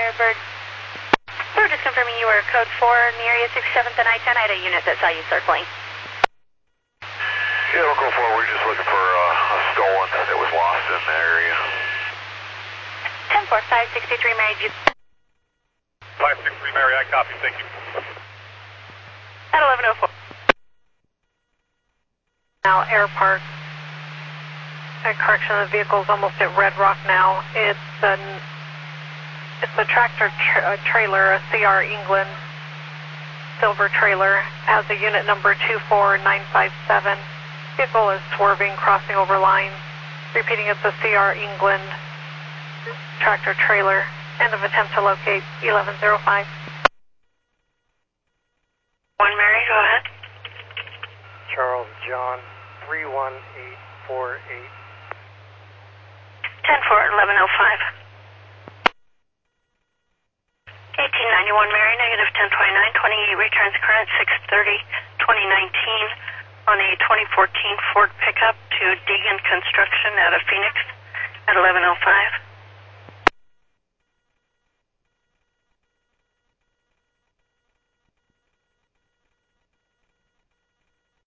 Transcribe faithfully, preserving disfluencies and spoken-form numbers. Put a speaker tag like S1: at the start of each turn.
S1: Firebird. We were just confirming you were code four in the area sixty-seventh and I ten. I had a unit that saw you circling.
S2: Yeah, we'll go for it. We're just looking for uh, a stolen that was lost in the area.
S1: ten four, five sixty-three Mary G.
S3: five sixty-three Mary, I copy. Thank you.
S1: At eleven oh four.
S4: Now, Air Park. A correction, the vehicle's almost at Red Rock now. It's an it's a tractor tra trailer, a C R England silver trailer. Has a unit number two four nine five seven. Vehicle is swerving, crossing over lines. Repeating, it's a C R England tractor trailer. End of attempt to locate eleven oh five.
S1: One Mary, go ahead.
S5: Charles John, three one eight four eight.
S1: ten four, eleven oh five. eighteen ninety-one Mary, negative ten twenty-nine, twenty-eight returns current six thirty twenty nineteen on a twenty fourteen Ford pickup to Deegan Construction out of Phoenix at eleven oh five.